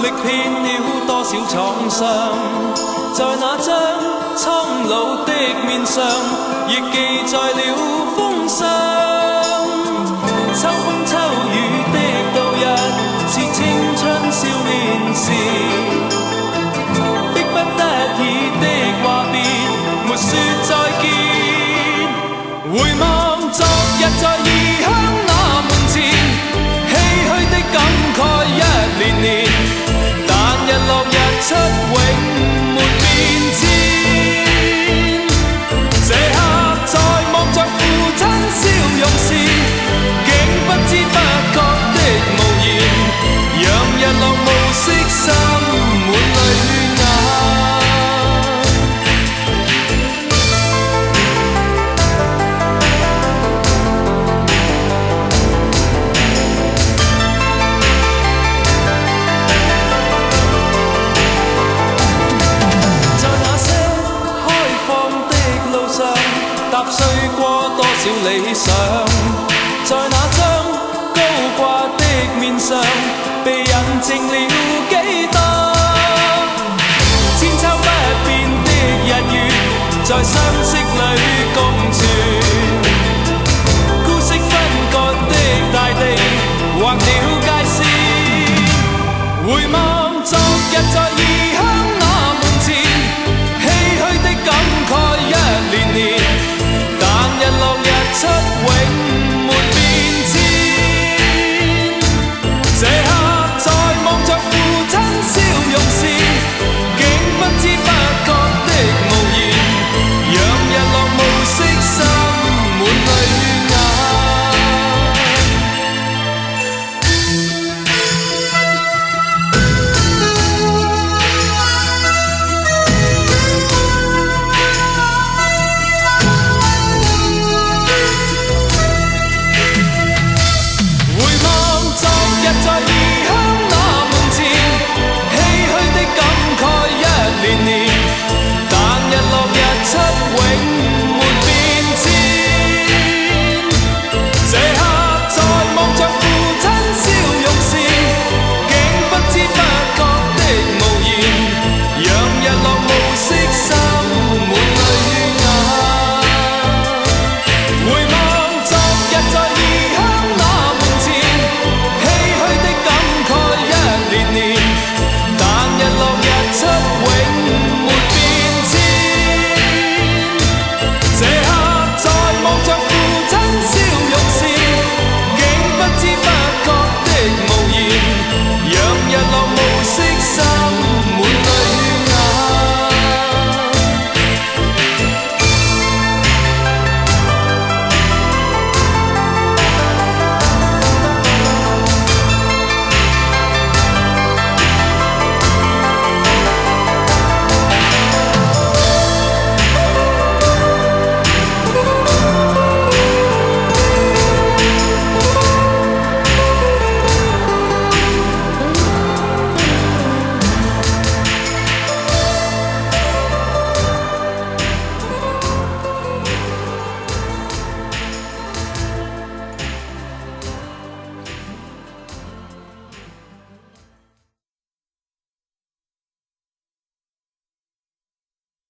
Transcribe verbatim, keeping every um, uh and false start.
历遍了多少創傷，在那張蒼老的面上，亦記載了風霜。秋風秋雨的度日，是青春少年時，迫不得已的話別，沒說再見。回望昨日在異鄉那門前，唏噓的感慨一年年，但日落日出永沒變遷。這刻在望着父親笑容時，竟不知不覺的無言，讓日落暮色滲滿淚眼。踏碎過多少理想，在那張高掛的面上，被印證了幾多千秋不變的日月，在相識裏共存。孤息分割的大地，劃了界線。回望昨日在異鄉